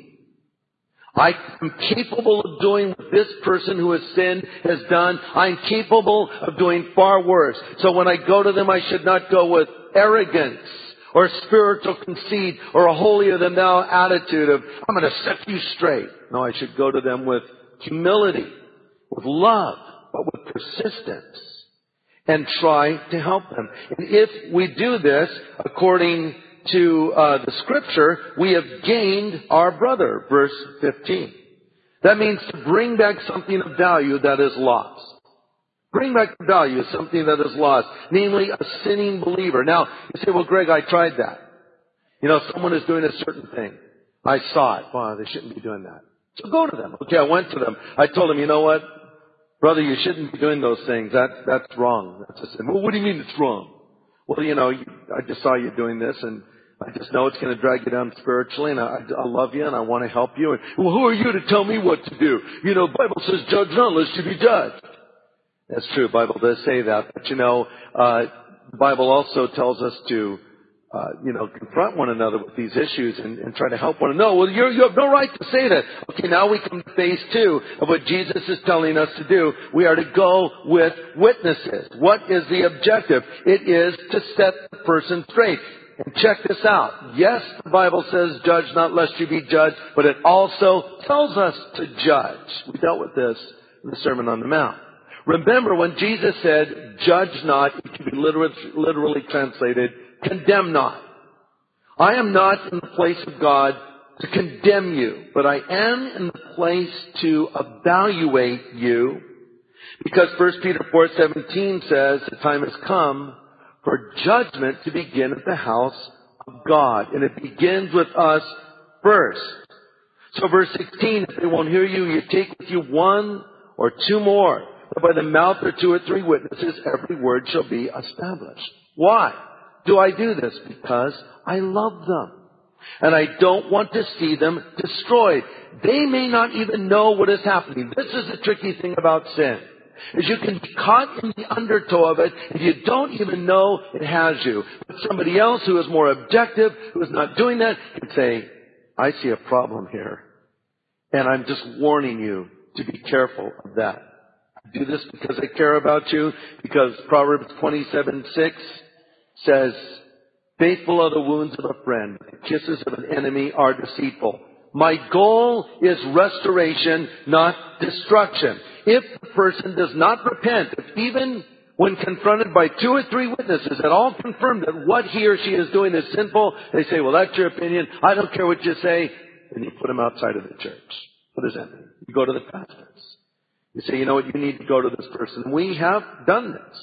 I am capable of doing what this person who has sinned has done. I'm capable of doing far worse. So when I go to them, I should not go with arrogance or spiritual conceit or a holier than thou attitude of, I'm going to set you straight. No, I should go to them with humility, with love, but with persistence, and try to help them. And if we do this, according to uh, the scripture, we have gained our brother, verse fifteen. That means to bring back something of value that is lost. Bring back the value of something that is lost, namely a sinning believer. Now, you say, well, Greg, I tried that. You know, someone is doing a certain thing. I saw it. Wow, they shouldn't be doing that. So go to them. Okay, I went to them. I told them, you know what? Brother, you shouldn't be doing those things. That, that's wrong. That's a sin. Well, what do you mean it's wrong? Well, you know, you, I just saw you doing this, and I just know it's going to drag you down spiritually, and I, I love you, and I want to help you. And, well, who are you to tell me what to do? You know, the Bible says, judge not, lest you be judged. That's true. The Bible does say that. But, you know, uh, the Bible also tells us to, uh, you know, confront one another with these issues and, and try to help one another. No, well, you're, you have no right to say that. Okay, now we come to phase two of what Jesus is telling us to do. We are to go with witnesses. What is the objective? It is to set the person straight. And check this out. Yes, the Bible says, judge not lest you be judged, but it also tells us to judge. We dealt with this in the Sermon on the Mount. Remember when Jesus said, judge not, it can be literally, literally translated, condemn not. I am not in the place of God to condemn you, but I am in the place to evaluate you, because First Peter four seventeen says, the time has come for judgment to begin at the house of God. And it begins with us first. So verse sixteen, if they won't hear you, you take with you one or two more. But by the mouth of two or three witnesses, every word shall be established. Why do I do this? Because I love them. And I don't want to see them destroyed. They may not even know what is happening. This is the tricky thing about sin. Is you can be caught in the undertow of it and you don't even know it has you. But somebody else who is more objective, who is not doing that, can say, I see a problem here. And I'm just warning you to be careful of that. I do this because I care about you, because Proverbs twenty-seven six says, faithful are the wounds of a friend, the kisses of an enemy are deceitful. My goal is restoration, not destruction. If the person does not repent, if even when confronted by two or three witnesses that all confirm that what he or she is doing is sinful, they say, well, that's your opinion. I don't care what you say. And you put them outside of the church. What does that mean? You go to the pastors. You say, you know what, you need to go to this person. We have done this.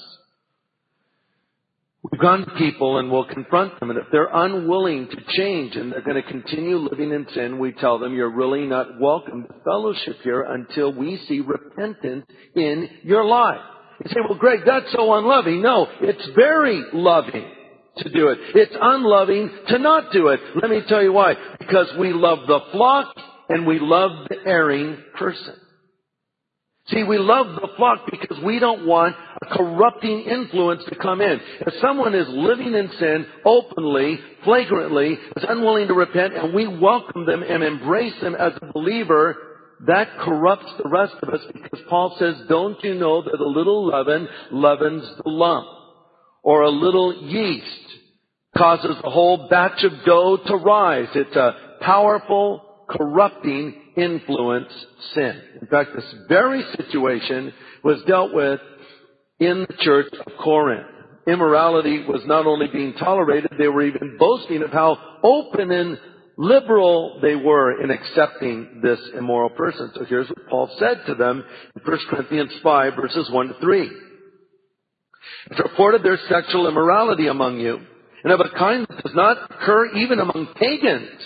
We've gone to people and we'll confront them. And if they're unwilling to change and they're going to continue living in sin, we tell them, you're really not welcome to fellowship here until we see repentance in your life. You say, well, Greg, that's so unloving. No, it's very loving to do it. It's unloving to not do it. Let me tell you why. Because we love the flock and we love the erring person. See, we love the flock because we don't want a corrupting influence to come in. If someone is living in sin openly, flagrantly, is unwilling to repent, and we welcome them and embrace them as a believer, that corrupts the rest of us, because Paul says, don't you know that a little leaven leavens the lump? Or a little yeast causes the whole batch of dough to rise. It's a powerful, corrupting influence, sin. In fact, this very situation was dealt with in the church of Corinth. Immorality was not only being tolerated, they were even boasting of how open and liberal they were in accepting this immoral person. So here's what Paul said to them in First Corinthians five, verses one to three. It's reported there's sexual immorality among you, and of a kind that does not occur even among pagans.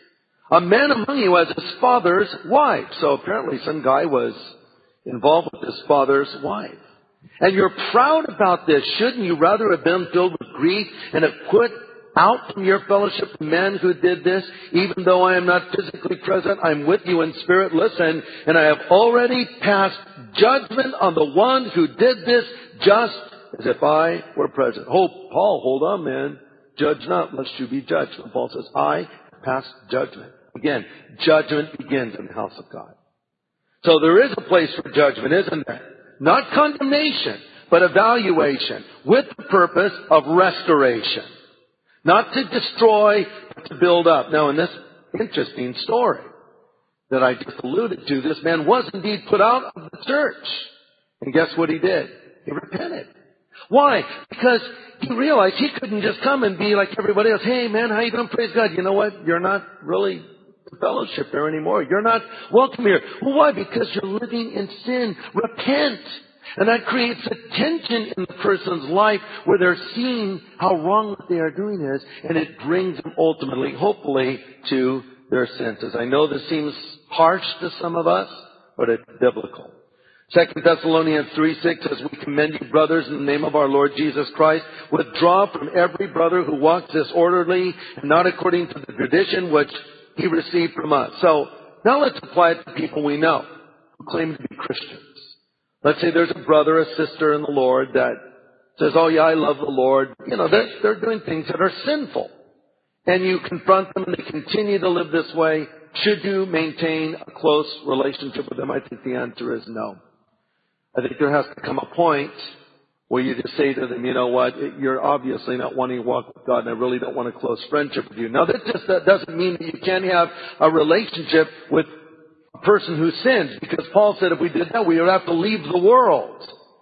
A man among you has his father's wife. So apparently some guy was involved with his father's wife. And you're proud about this. Shouldn't you rather have been filled with grief and have put out from your fellowship the men who did this? Even though I am not physically present, I'm with you in spirit. Listen, and I have already passed judgment on the one who did this, just as if I were present. Oh, Paul, hold on, man. Judge not, lest you be judged. And Paul says, I pass judgment. Again, judgment begins in the house of God. So there is a place for judgment, isn't there? Not condemnation, but evaluation with the purpose of restoration. Not to destroy, but to build up. Now, in this interesting story that I just alluded to, this man was indeed put out of the church. And guess what he did? He repented. Why? Because he realized he couldn't just come and be like everybody else. Hey, man, how you doing? Praise God. You know what? You're not really in fellowship there anymore. You're not welcome here. Well, why? Because you're living in sin. Repent. And that creates a tension in the person's life where they're seeing how wrong what they are doing is, and it brings them ultimately, hopefully, to their senses. I know this seems harsh to some of us, but it's biblical. Second Thessalonians three six says, we commend you, brothers, in the name of our Lord Jesus Christ. Withdraw from every brother who walks disorderly and not according to the tradition which he received from us. So now let's apply it to people we know who claim to be Christians. Let's say there's a brother, a sister in the Lord that says, oh yeah, I love the Lord. You know, they're, they're doing things that are sinful. And you confront them and they continue to live this way. Should you maintain a close relationship with them? I think the answer is no. I think there has to come a point where you just say to them, you know what, you're obviously not wanting to walk with God and I really don't want a close friendship with you. Now that just that doesn't mean that you can't have a relationship with a person who sins, because Paul said if we did that, we would have to leave the world.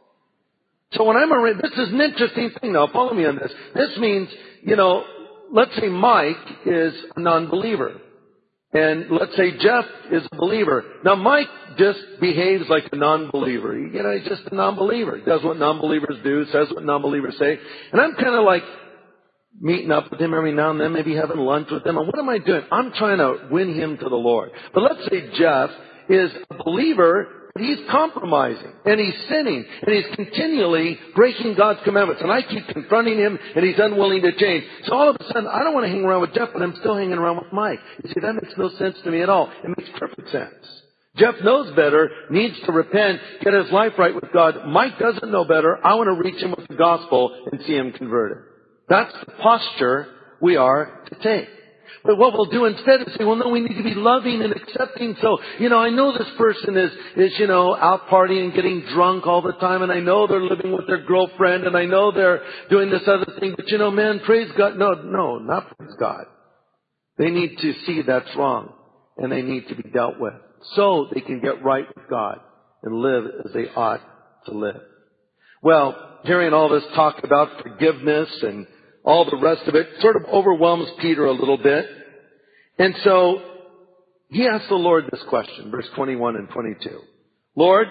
So when I'm a, this is an interesting thing now, follow me on this. This means, you know, let's say Mike is a non-believer. And let's say Jeff is a believer. Now Mike just behaves like a non-believer. You know, he's just a non-believer. He does what non-believers do, says what non-believers say. And I'm kind of like meeting up with him every now and then, maybe having lunch with him. And what am I doing? I'm trying to win him to the Lord. But let's say Jeff is a believer, but he's compromising and he's sinning and he's continually breaking God's commandments. And I keep confronting him and he's unwilling to change. So all of a sudden, I don't want to hang around with Jeff, but I'm still hanging around with Mike. You see, that makes no sense to me at all. It makes perfect sense. Jeff knows better, needs to repent, get his life right with God. Mike doesn't know better. I want to reach him with the gospel and see him converted. That's the posture we are to take. But what we'll do instead is say, well, no, we need to be loving and accepting. So, you know, I know this person is, is, you know, out partying, getting drunk all the time, and I know they're living with their girlfriend, and I know they're doing this other thing, but you know, man, praise God. No, no, not praise God. They need to see that's wrong, and they need to be dealt with so they can get right with God and live as they ought to live. Well, hearing all this talk about forgiveness and all the rest of it sort of overwhelms Peter a little bit. And so he asked the Lord this question, verse twenty-one and twenty-two. Lord,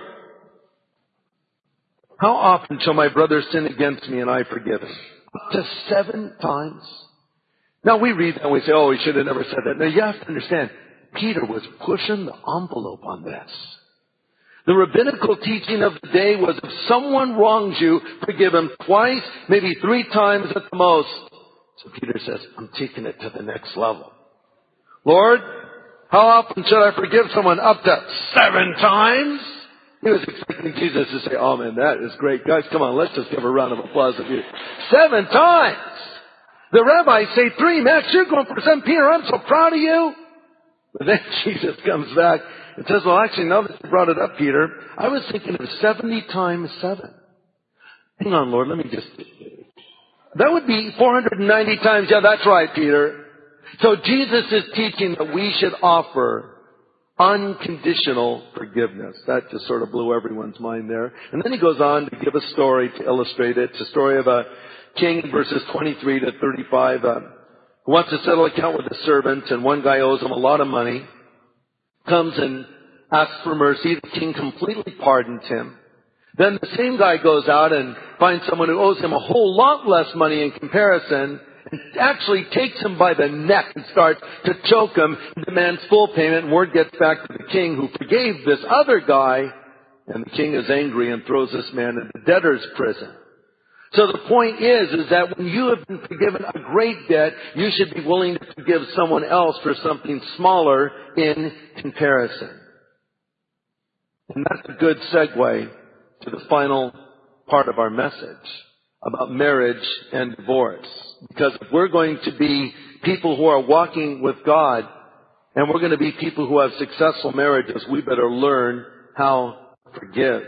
how often shall my brother sin against me and I forgive him? Up to seven times? Now we read that and we say, oh, he should have never said that. Now you have to understand, Peter was pushing the envelope on this. The rabbinical teaching of the day was if someone wrongs you, forgive him twice, maybe three times at the most. So Peter says, I'm taking it to the next level. Lord, how often should I forgive someone? Up to seven times? He was expecting Jesus to say, oh man, that is great. Guys, come on, let's just give a round of applause of you. Seven times! The rabbis say three, Max, you're going for seven. Peter, I'm so proud of you. But then Jesus comes back and says, well, actually, now that you brought it up, Peter, I was thinking of seventy times seven. Hang on, Lord, let me just... That would be four hundred ninety times. Yeah, that's right, Peter. So Jesus is teaching that we should offer unconditional forgiveness. That just sort of blew everyone's mind there. And then he goes on to give a story to illustrate it. It's a story of a king in verses twenty-three to thirty-five uh, who wants to settle account with his servants, and one guy owes him a lot of money. Comes and asks for mercy. The king completely pardons him. Then the same guy goes out and finds someone who owes him a whole lot less money in comparison, and actually takes him by the neck and starts to choke him and demands full payment. And word gets back to the king, who forgave this other guy, and the king is angry and throws this man into debtor's prison. So the point is, is that when you have been forgiven a great debt, you should be willing to forgive someone else for something smaller in comparison. And that's a good segue to the final part of our message about marriage and divorce. Because if we're going to be people who are walking with God, and we're going to be people who have successful marriages, we better learn how to forgive.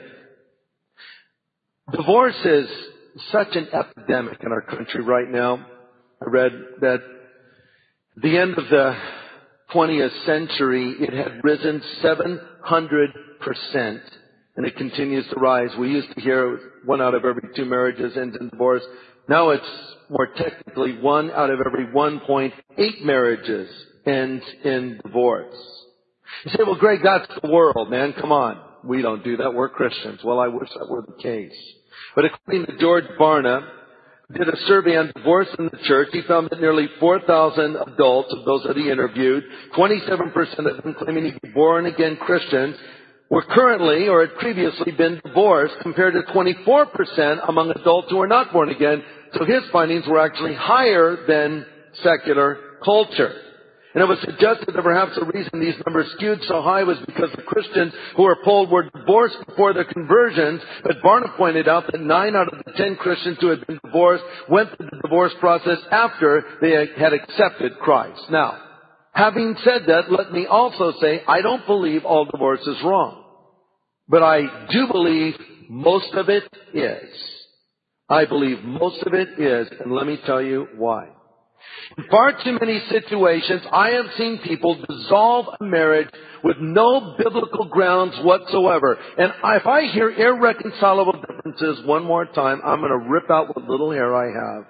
Divorce is such an epidemic in our country right now. I read that at the end of the twentieth century, it had risen seven hundred percent. And it continues to rise. We used to hear one out of every two marriages ends in divorce. Now it's more technically one out of every one point eight marriages ends in divorce. You say, well, Greg, that's the world, man. Come on. We don't do that. We're Christians. Well, I wish that were the case. But according to George Barna, who did a survey on divorce in the church, he found that nearly four thousand adults, of those that he interviewed, twenty-seven percent of them claiming to be born-again Christians, were currently or had previously been divorced, compared to twenty-four percent among adults who are not born again. So his findings were actually higher than secular culture. And it was suggested that perhaps the reason these numbers skewed so high was because the Christians who were polled were divorced before their conversions. But Barna pointed out that nine out of the ten Christians who had been divorced went through the divorce process after they had accepted Christ. Now, having said that, let me also say I don't believe all divorce is wrong. But I do believe most of it is. I believe most of it is, and let me tell you why. In far too many situations, I have seen people dissolve a marriage with no biblical grounds whatsoever. And if I hear irreconcilable differences one more time, I'm going to rip out what little hair I have.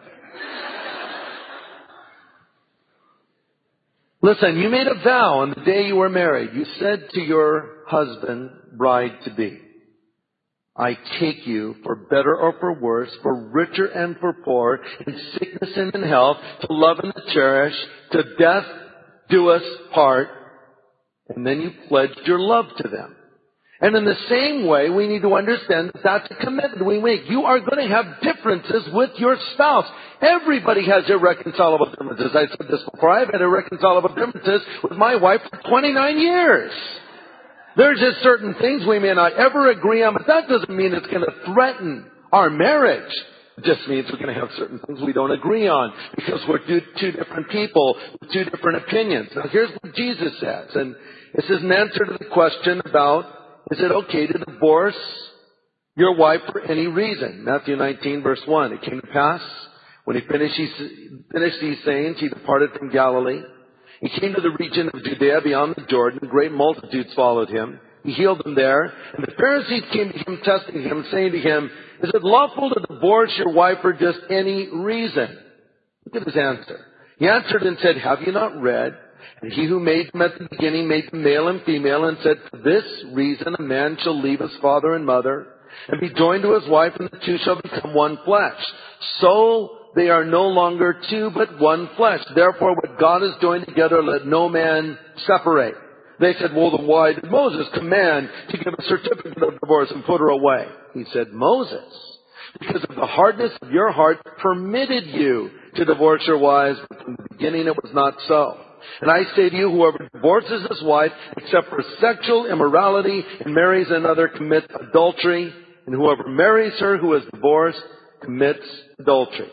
Listen, you made a vow on the day you were married. You said to your husband, bride-to-be, I take you for better or for worse, for richer and for poor, in sickness and in health, to love and to cherish, to death do us part. And then you pledged your love to them. And in the same way, we need to understand that that's a commitment we make. You are going to have differences with your spouse. Everybody has irreconcilable differences. I said this before. I've had irreconcilable differences with my wife for twenty-nine years. There's just certain things we may not ever agree on, but that doesn't mean it's going to threaten our marriage. It just means we're going to have certain things we don't agree on because we're two, two different people with two different opinions. Now here's what Jesus says, and this is an answer to the question about, is it okay to divorce your wife for any reason? Matthew nineteen verse one, it came to pass, when he finished, he finished these sayings, he departed from Galilee. He came to the region of Judea beyond the Jordan. Great multitudes followed him. He healed them there. And the Pharisees came to him, testing him, saying to him, is it lawful to divorce your wife for just any reason? Look at his answer. He answered and said, have you not read? And he who made them at the beginning made them male and female, and said, for this reason a man shall leave his father and mother and be joined to his wife, and the two shall become one flesh. So they are no longer two, but one flesh. Therefore, what God has joined together, let no man separate. They said, well, then why did Moses command to give a certificate of divorce and put her away? He said, Moses, because of the hardness of your heart, permitted you to divorce your wives, but from the beginning it was not so. And I say to you, whoever divorces his wife, except for sexual immorality, and marries another, commits adultery. And whoever marries her who is divorced, commits adultery.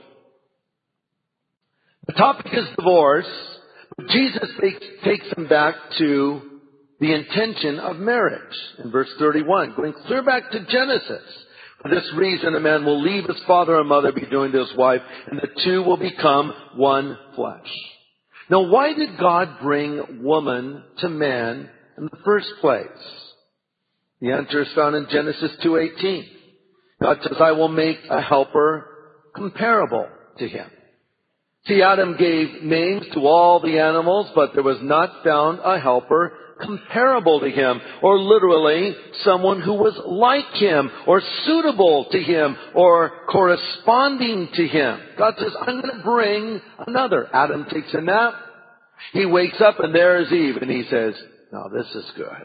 The topic is divorce, but Jesus takes, takes them back to the intention of marriage in verse thirty-one, going clear back to Genesis. For this reason, a man will leave his father and mother, be joined to his wife, and the two will become one flesh. Now, why did God bring woman to man in the first place? The answer is found in Genesis two eighteen. God says, I will make a helper comparable to him. See, Adam gave names to all the animals, but there was not found a helper comparable to him, or literally someone who was like him, or suitable to him, or corresponding to him. God says, I'm going to bring another. Adam takes a nap. He wakes up and there's Eve, and he says, now this is good.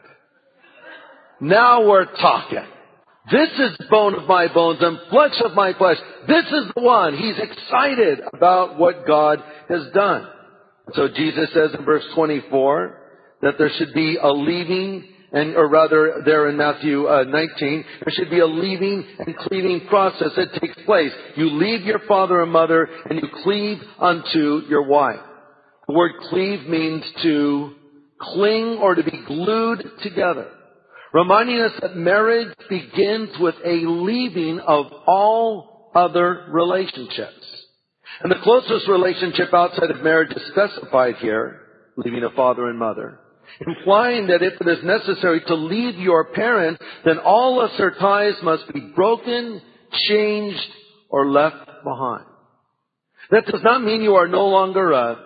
Now we're talking. This is bone of my bones and flesh of my flesh. This is the one. He's excited about what God has done. So Jesus says in verse twenty-four that there should be a leaving, and or rather there in Matthew uh, nineteen, there should be a leaving and cleaving process that takes place. You leave your father and mother and you cleave unto your wife. The word cleave means to cling or to be glued together, reminding us that marriage begins with a leaving of all other relationships. And the closest relationship outside of marriage is specified here, leaving a father and mother, implying that if it is necessary to leave your parents, then all lesser ties must be broken, changed, or left behind. That does not mean you are no longer a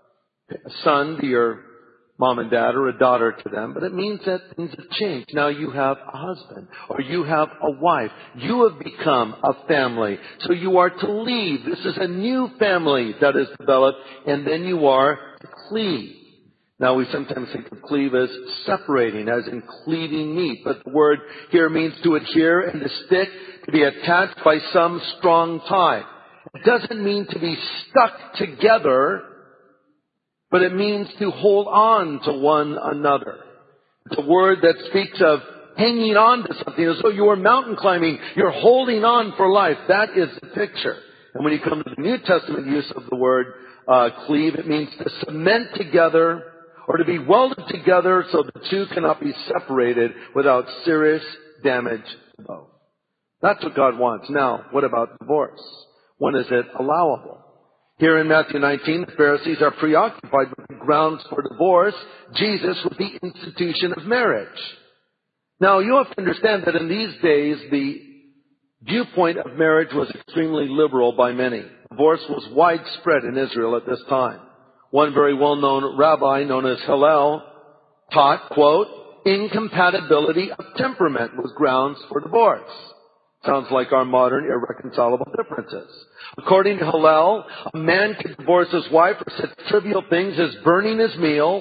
son to your mom and dad, or a daughter to them, but it means that things have changed. Now you have a husband, or you have a wife. You have become a family. So you are to leave. This is a new family that is developed, and then you are to cleave. Now we sometimes think of cleave as separating, as in cleaving meat, but the word here means to adhere and to stick, to be attached by some strong tie. It doesn't mean to be stuck together, but it means to hold on to one another. It's a word that speaks of hanging on to something. As though you are mountain climbing, you're holding on for life. That is the picture. And when you come to the New Testament use of the word uh, cleave, it means to cement together or to be welded together so the two cannot be separated without serious damage to both. That's what God wants. Now, what about divorce? When is it allowable? Here in Matthew nineteen, the Pharisees are preoccupied with the grounds for divorce, Jesus with the institution of marriage. Now, you have to understand that in these days, the viewpoint of marriage was extremely liberal by many. Divorce was widespread in Israel at this time. One very well-known rabbi known as Hillel taught, quote, incompatibility of temperament was grounds for divorce. Sounds like our modern irreconcilable differences. According to Hillel, a man could divorce his wife for such trivial things as burning his meal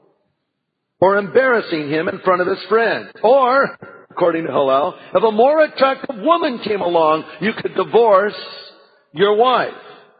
or embarrassing him in front of his friend. Or, according to Hillel, if a more attractive woman came along, you could divorce your wife.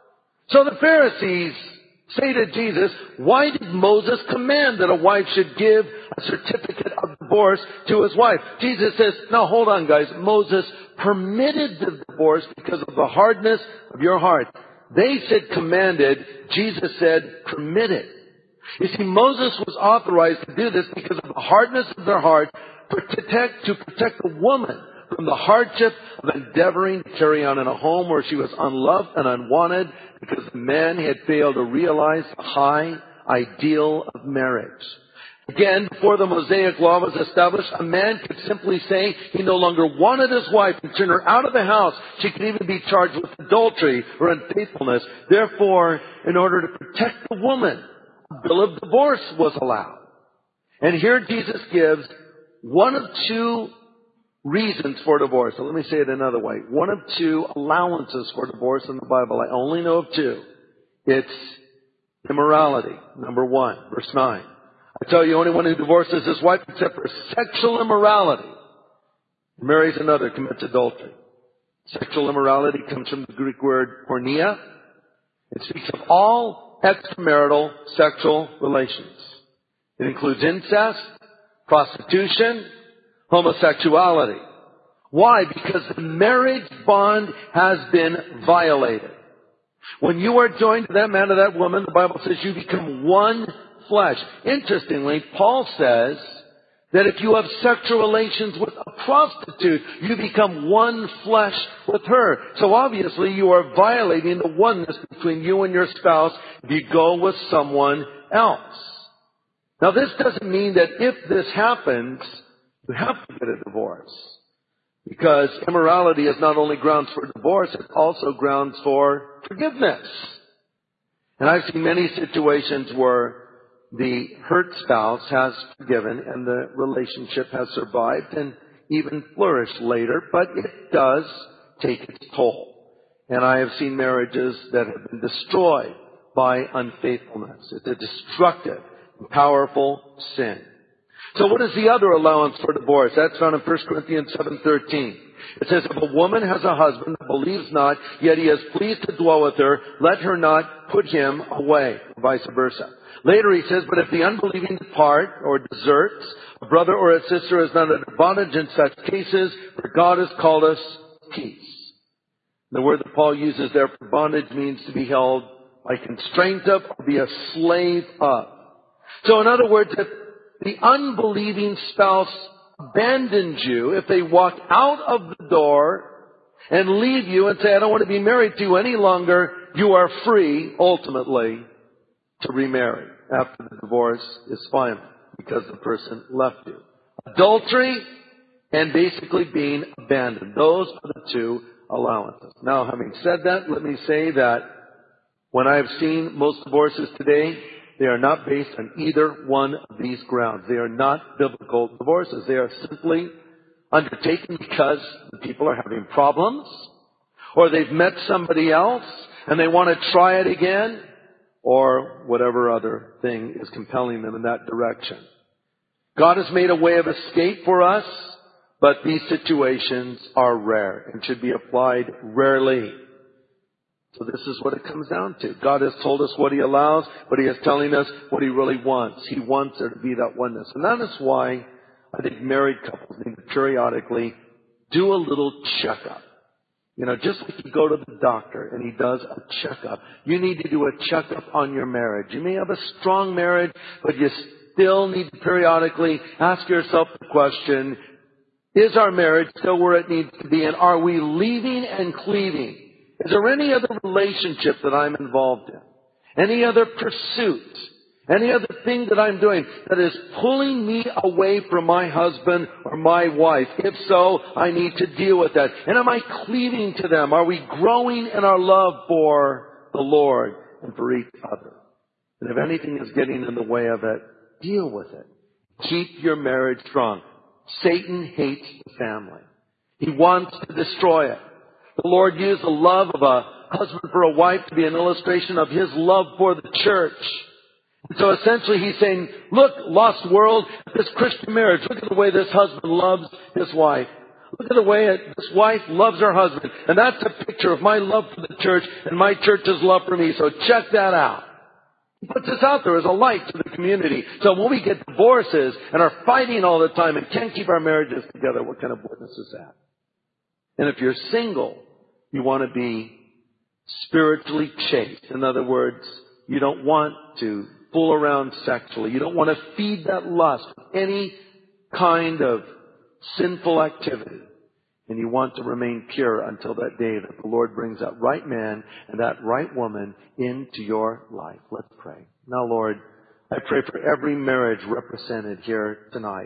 So the Pharisees say to Jesus, why did Moses command that a wife should give a certificate of divorce to his wife? Jesus says, now hold on guys, Moses permitted the divorce because of the hardness of your heart. They said commanded, Jesus said permitted. You see, Moses was authorized to do this because of the hardness of their heart to protect, to protect the woman from the hardship of endeavoring to carry on in a home where she was unloved and unwanted because the man had failed to realize the high ideal of marriage. Again, before the Mosaic law was established, a man could simply say he no longer wanted his wife and turn her out of the house. She could even be charged with adultery or unfaithfulness. Therefore, in order to protect the woman, a bill of divorce was allowed. And here Jesus gives one of two reasons for divorce. So let me say it another way. One of two allowances for divorce in the Bible. I only know of two. It's immorality, number one, verse nine. I tell you, anyone who divorces his wife except for sexual immorality, marries another, commits adultery. Sexual immorality comes from the Greek word porneia. It speaks of all extramarital sexual relations. It includes incest, prostitution, homosexuality. Why? Because the marriage bond has been violated. When you are joined to that man or that woman, the Bible says you become one flesh. Interestingly, Paul says that if you have sexual relations with a prostitute, you become one flesh with her. So obviously you are violating the oneness between you and your spouse if you go with someone else. Now this doesn't mean that if this happens, you have to get a divorce. Because immorality is not only grounds for divorce, it's also grounds for forgiveness. And I've seen many situations where the hurt spouse has forgiven and the relationship has survived and even flourished later, but it does take its toll. And I have seen marriages that have been destroyed by unfaithfulness. It's a destructive and powerful sin. So what is the other allowance for divorce? That's found in First Corinthians seven thirteen. It says, if a woman has a husband that believes not, yet he is pleased to dwell with her, let her not put him away, or vice versa. Later he says, but if the unbelieving depart or deserts, a brother or a sister is not under bondage in such cases, for God has called us peace. The word that Paul uses there for bondage means to be held by constraint of or be a slave of. So in other words, if the unbelieving spouse abandons you, if they walk out of the door and leave you and say, I don't want to be married to you any longer, you are free, ultimately, to remarry after the divorce is final because the person left you. Adultery and basically being abandoned. Those are the two allowances. Now, having said that, let me say that when I have seen most divorces today, they are not based on either one of these grounds. They are not biblical divorces. They are simply undertaken because the people are having problems, or they've met somebody else and they want to try it again, or whatever other thing is compelling them in that direction. God has made a way of escape for us, but these situations are rare and should be applied rarely. So this is what it comes down to. God has told us what He allows, but He is telling us what He really wants. He wants there to be that oneness. And that is why I think married couples need to periodically do a little checkup. You know, just like you go to the doctor and he does a checkup, you need to do a checkup on your marriage. You may have a strong marriage, but you still need to periodically ask yourself the question, is our marriage still where it needs to be? And are we leaving and cleaving? Is there any other relationship that I'm involved in? Any other pursuit? Any other thing that I'm doing that is pulling me away from my husband or my wife? If so, I need to deal with that. And am I cleaving to them? Are we growing in our love for the Lord and for each other? And if anything is getting in the way of it, deal with it. Keep your marriage strong. Satan hates the family. He wants to destroy it. The Lord used the love of a husband for a wife to be an illustration of His love for the church. And so essentially He's saying, look, lost world, this Christian marriage, look at the way this husband loves his wife. Look at the way this wife loves her husband. And that's a picture of my love for the church and my church's love for me. So check that out. He puts this out there as a light to the community. So when we get divorces and are fighting all the time and can't keep our marriages together, what kind of witness is that? And if you're single, you want to be spiritually chaste. In other words, you don't want to fool around sexually. You don't want to feed that lust with any kind of sinful activity. And you want to remain pure until that day that the Lord brings that right man and that right woman into your life. Let's pray. Now, Lord, I pray for every marriage represented here tonight.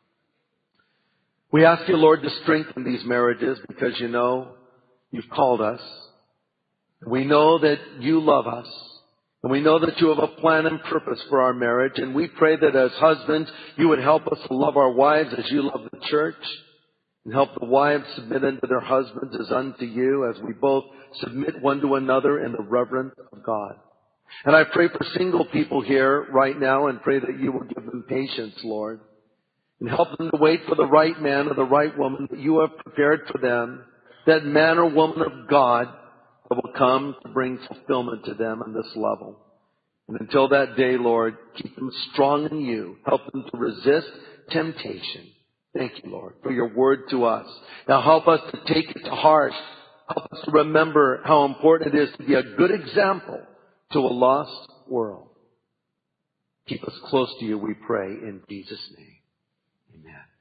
We ask you, Lord, to strengthen these marriages because you know you've called us. We know that you love us. And we know that you have a plan and purpose for our marriage. And we pray that as husbands, you would help us to love our wives as you love the church. And help the wives submit unto their husbands as unto you, as we both submit one to another in the reverence of God. And I pray for single people here right now and pray that you will give them patience, Lord. And help them to wait for the right man or the right woman that you have prepared for them. That man or woman of God that will come to bring fulfillment to them on this level. And until that day, Lord, keep them strong in you. Help them to resist temptation. Thank you, Lord, for your word to us. Now help us to take it to heart. Help us to remember how important it is to be a good example to a lost world. Keep us close to you, we pray, in Jesus' name. Amen.